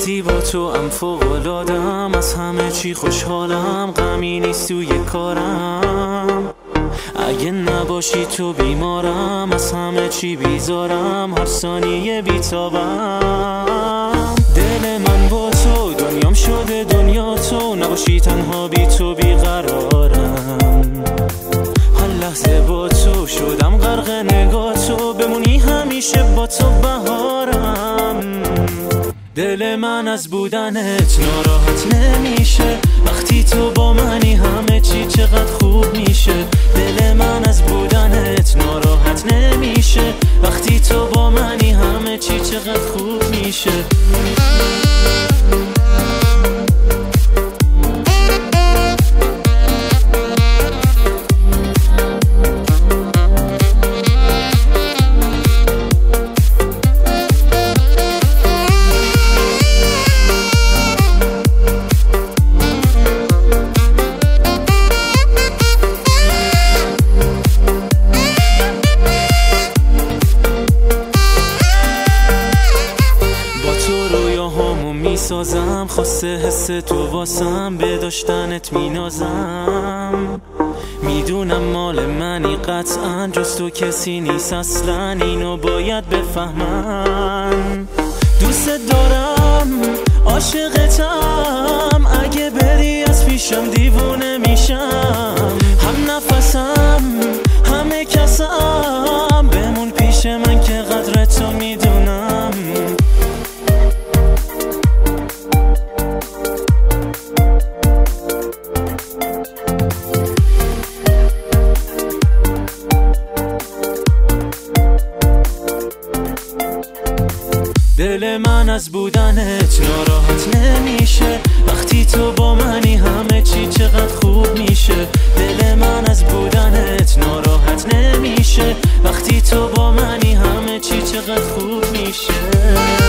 وقتی با تو ام فوق‌العاده‌ام، از همه چی خوشحالم، غمی نیست توی کارم. اگه نباشی تو بیمارم، از همه چی بیزارم، هر ثانیه بیتابم. دل من با تو دنیام شده دنیا تو، نباشی تنها بی تو بیقرارم. هر لحظه با تو شدم غرق نگاه تو، بمونی همیشه با تو بهارم. دل من از بودنت ناراحت نمیشه، وقتی تو با منی همه چی چقدر خوب میشه. دل من از بودنت ناراحت نمیشه، وقتی تو با منی همه چی چقدر خوب میشه. میسازم خواسته حس تو واسم، به داشتنت مینازم. میدونم مال منی قطعا، جز تو کسی نیست اصلا، اینو باید بفهمن. دوست دارم عاشقتم، اگه بری از پیشم دیوونه میشم. هم نفسم همه کسم، بمون پیش من که قدر تو میدونم. دل من از بودنت ناراحت نمیشه، وقتی تو با منی همه چی چقدر خوب میشه. دل من از بودنت ناراحت نمیشه، وقتی تو با منی همه چی چقدر خوب میشه.